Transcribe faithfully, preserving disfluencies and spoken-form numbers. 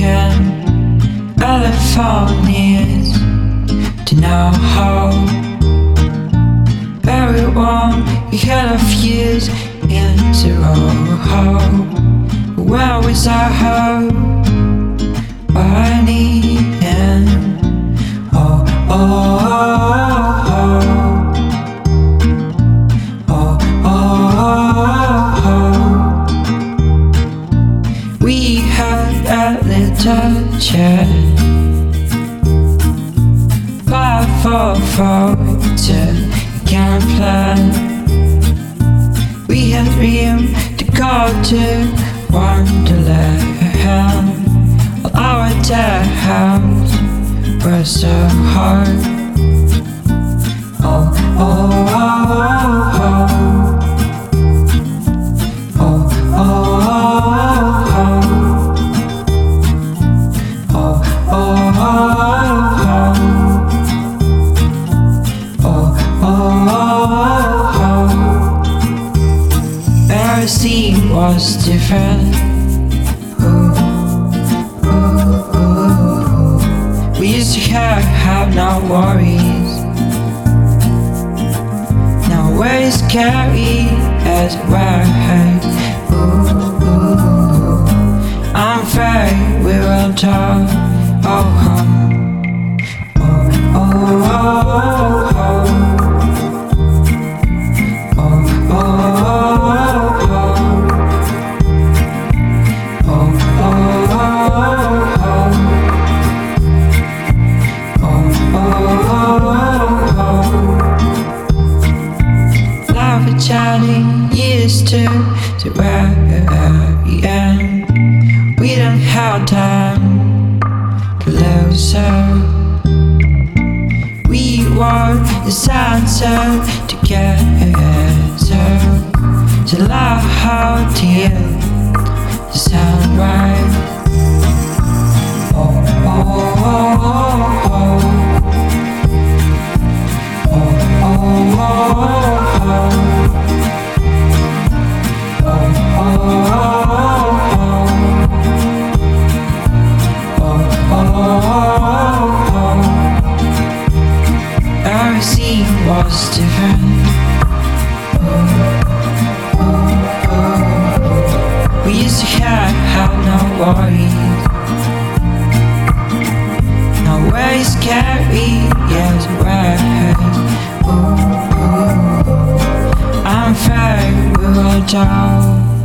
in California's to know how very warm you had a fuse in zero. Where was our hope? Burning in oh oh oh oh oh oh. We had a little chat, five four four two can plan. We had dream to go to Wonderland. All our towns were so hard. Oh oh oh oh oh oh oh oh oh oh oh. Every scene was different. Ooh, ooh, ooh. We used to have, have no worries. Now we're scary as well. Ooh, ooh. I'm afraid we will talk. Oh, oh, oh, oh, oh. Chatting used to to where we end. We don't have time to lose her. We want the sunset together. To love how to you the sunrise. Oh oh oh oh oh oh oh oh. Every scene was different. We used to have, have no worries. No way scary, yes, right. Ooh, ooh. I'm afraid we will die.